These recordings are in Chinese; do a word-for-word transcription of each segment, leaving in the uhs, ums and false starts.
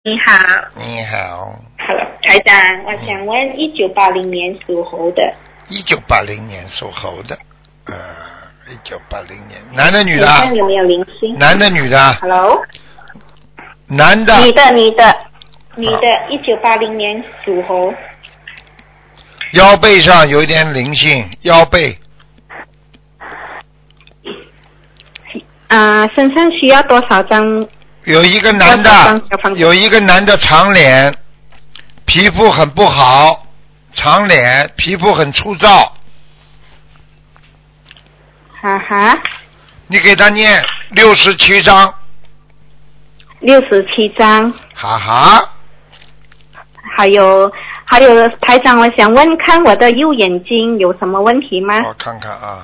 你好。 你好。 Hello，台长，我想问，一九八零年属猴的。 一九八零年属猴的，呃，一九八零年，男的女的？ 身上有没有灵性？ 男的女的 ？Hello。 男的。 女的，女的，女的，一九八零年属猴。 腰背上有一点灵性，腰背。 啊、呃，身上需要多少张？ 有一个男的，有一个男的长脸，皮肤很不好，长脸，皮肤很粗糙。 哈哈。 你给他念六十七章。 六十七章。 哈哈。 还有还有，台长，我想问看我的右眼睛有什么问题吗？ 我看看啊。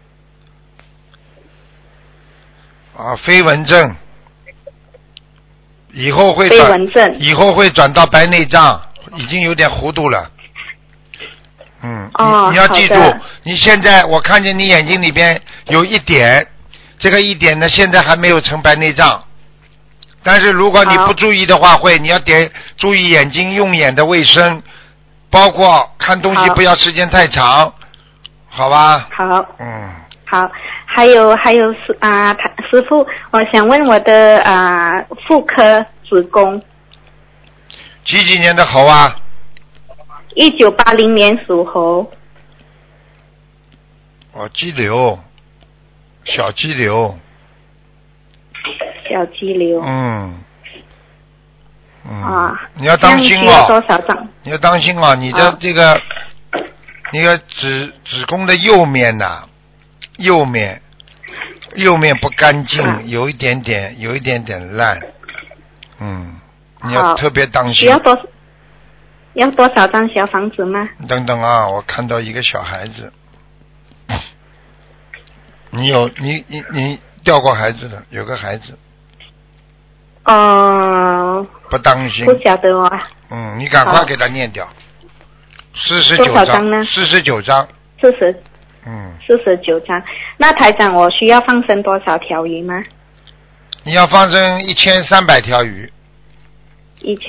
啊，飞蚊症。以后会转，以后会转到白内障，已经有点糊涂了。嗯， 哦、 你你要记住，你现在我看见你眼睛里边有一点，这个一点呢，现在还没有成白内障，但是如果你不注意的话，会，你要点注意眼睛用眼的卫生，包括看东西不要时间太长，好吧？ 好。 嗯。 好。还有还有师啊，师傅，我想问我的啊妇科子宫。 几几年的猴啊？ 一九八零年属猴。 哦，肌瘤，小肌瘤。 小肌瘤。 嗯。嗯。 啊。 你要当心哦。 需要多少张？ 你要当心哦，你的这个，你的子子宫的右面呐、右面。右面不干净、啊，有一点点，有一点点烂，嗯，你要特别当心。 要多要多少张小房子吗？ 等等啊，我看到一个小孩子，你有你你你掉过孩子的，有个孩子。 哦、呃。 不当心。 不晓得哦。 嗯，你赶快给他念掉。四十九张。多少张呢？ 四十九张。 四十。 嗯， 四十九张。那台长，我需要放生多少条鱼吗？ 你要放生一千三百条鱼。 一千。